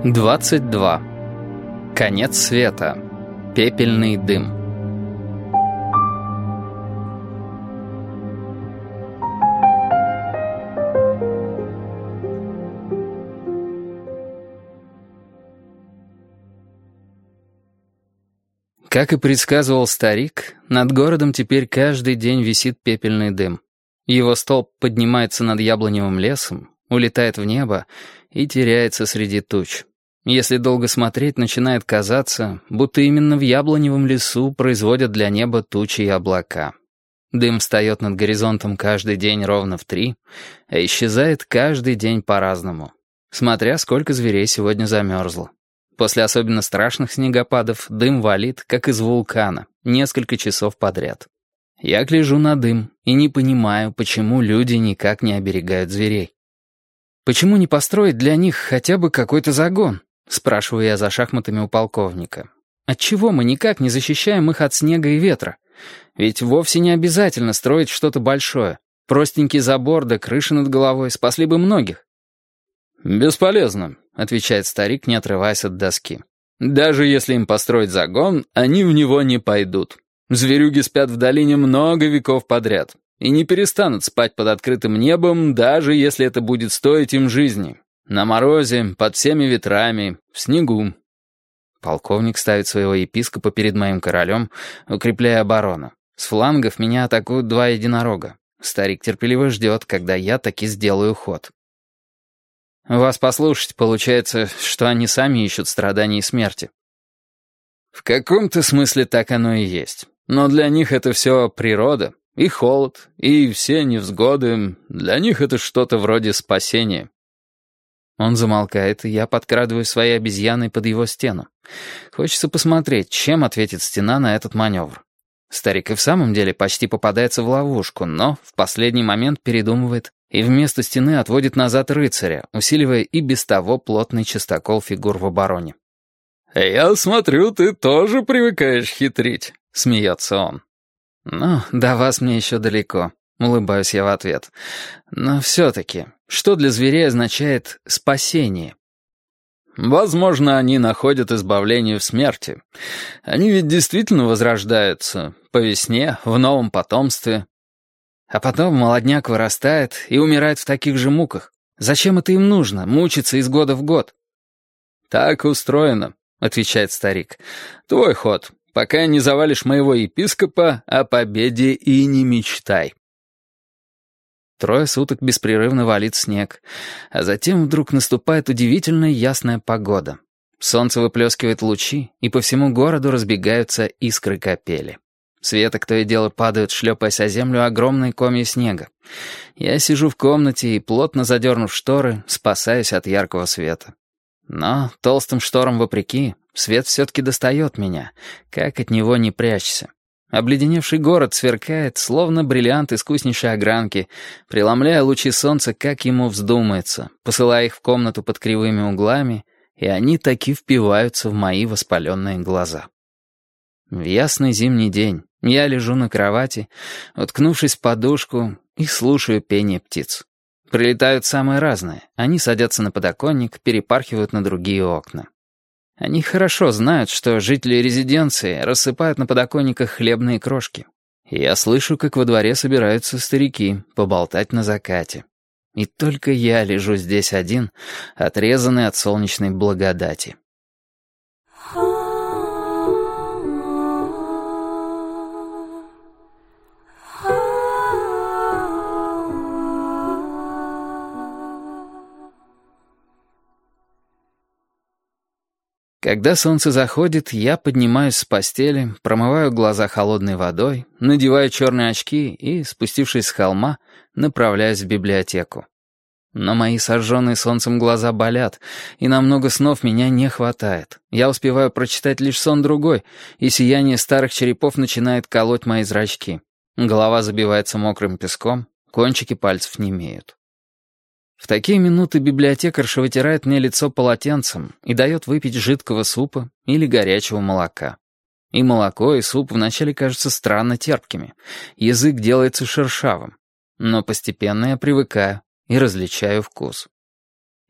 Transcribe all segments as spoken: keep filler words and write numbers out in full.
двадцать два. Конец света. Пепельный дым. Как и предсказывал старик, над городом теперь каждый день висит пепельный дым. Его столб поднимается над яблоневым лесом, улетает в небо и теряется среди туч. Если долго смотреть, начинает казаться, будто именно в яблоневом лесу производят для неба тучи и облака. Дым встает над горизонтом каждый день ровно в три, а исчезает каждый день по-разному, смотря сколько зверей сегодня замерзло. После особенно страшных снегопадов дым валит, как из вулкана, несколько часов подряд. Я гляжу на дым и не понимаю, почему люди никак не оберегают зверей. «Почему не построить для них хотя бы какой-то загон?» — спрашиваю я за шахматами у полковника. «Отчего мы никак не защищаем их от снега и ветра? Ведь вовсе не обязательно строить что-то большое. Простенький забор да крыша над головой спасли бы многих». «Бесполезно», — отвечает старик, не отрываясь от доски. «Даже если им построить загон, они в него не пойдут. Зверюги спят в долине много веков подряд и не перестанут спать под открытым небом, даже если это будет стоить им жизни. На морозе, под всеми ветрами, в снегу». Полковник ставит своего епископа перед моим королем, укрепляя оборону. С флангов меня атакуют два единорога. Старик терпеливо ждет, когда я таки сделаю ход. «Вас послушать, получается, что они сами ищут страданий и смерти». «В каком-то смысле так оно и есть. Но для них это все природа, и холод, и все невзгоды. Для них это что-то вроде спасения». Он замолкает, и я подкрадываю своей обезьяной под его стену. Хочется посмотреть, чем ответит стена на этот маневр. Старик и в самом деле почти попадается в ловушку, но в последний момент передумывает и вместо стены отводит назад рыцаря, усиливая и без того плотный частокол фигур в обороне. «Я смотрю, ты тоже привыкаешь хитрить», — смеется он. «Ну, до вас мне еще далеко», — улыбаюсь я в ответ. «Но все-таки, что для зверей означает спасение?» «Возможно, они находят избавление в смерти. Они ведь действительно возрождаются по весне, в новом потомстве». А потом молодняк вырастает и умирает в таких же муках. Зачем это им нужно, мучиться из года в год? «Так устроено», — отвечает старик. «Твой ход. Пока не завалишь моего епископа, о победе и не мечтай». Трое суток беспрерывно валит снег, а затем вдруг наступает удивительно ясная погода. Солнце выплескивает лучи, и по всему городу разбегаются искры капели. С веток то и дело падают, шлепаясь о землю, огромные комья снега. Я сижу в комнате и, плотно задернув шторы, спасаюсь от яркого света. Но толстым шторам вопреки, свет все-таки достает меня, как от него не прячься. Обледеневший город сверкает, словно бриллиант искуснейшей огранки, преломляя лучи солнца, как ему вздумается, посылая их в комнату под кривыми углами, и они таки впиваются в мои воспаленные глаза. В ясный зимний день я лежу на кровати, уткнувшись в подушку, и слушаю пение птиц. Прилетают самые разные. Они садятся на подоконник, перепархивают на другие окна. Они хорошо знают, что жители резиденции рассыпают на подоконниках хлебные крошки. Я слышу, как во дворе собираются старики поболтать на закате. И только я лежу здесь один, отрезанный от солнечной благодати. Когда солнце заходит, я поднимаюсь с постели, промываю глаза холодной водой, надеваю черные очки и, спустившись с холма, направляюсь в библиотеку. Но мои сожженные солнцем глаза болят, и на много снов меня не хватает. Я успеваю прочитать лишь сон другой, и сияние старых черепов начинает колоть мои зрачки. Голова забивается мокрым песком, кончики пальцев немеют. В такие минуты библиотекарша вытирает мне лицо полотенцем и дает выпить жидкого супа или горячего молока. И молоко, и суп вначале кажутся странно терпкими. Язык делается шершавым. Но постепенно я привыкаю и различаю вкус.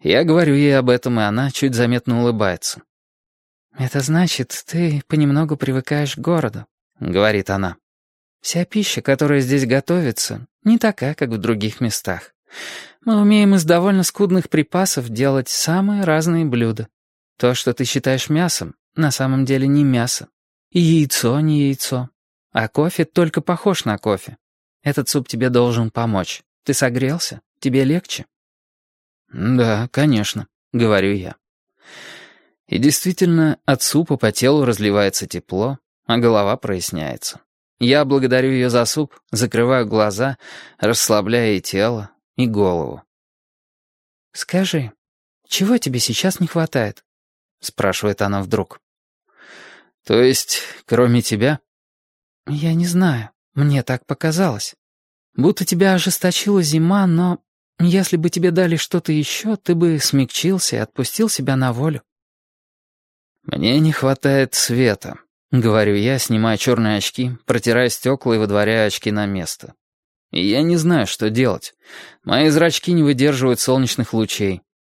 Я говорю ей об этом, и она чуть заметно улыбается. «Это значит, ты понемногу привыкаешь к городу», — говорит она. «Вся пища, которая здесь готовится, не такая, как в других местах. Мы умеем из довольно скудных припасов делать самые разные блюда. То, что ты считаешь мясом, на самом деле не мясо. И яйцо не яйцо. А кофе только похож на кофе. Этот суп тебе должен помочь. Ты согрелся? Тебе легче?» «Да, конечно», — говорю я. И действительно, от супа по телу разливается тепло, а голова проясняется. Я благодарю ее за суп, закрываю глаза, расслабляя и тело, и голову. «Скажи, чего тебе сейчас не хватает?» — спрашивает она вдруг. «То есть, кроме тебя?» «Я не знаю, мне так показалось. Будто тебя ожесточила зима, но если бы тебе дали что-то еще, ты бы смягчился и отпустил себя на волю». «Мне не хватает света», — говорю я, снимая черные очки, протирая стекла и выдворяя очки на место. И я не знаю, что делать. Мои зрачки не выдерживают солнечных лучей.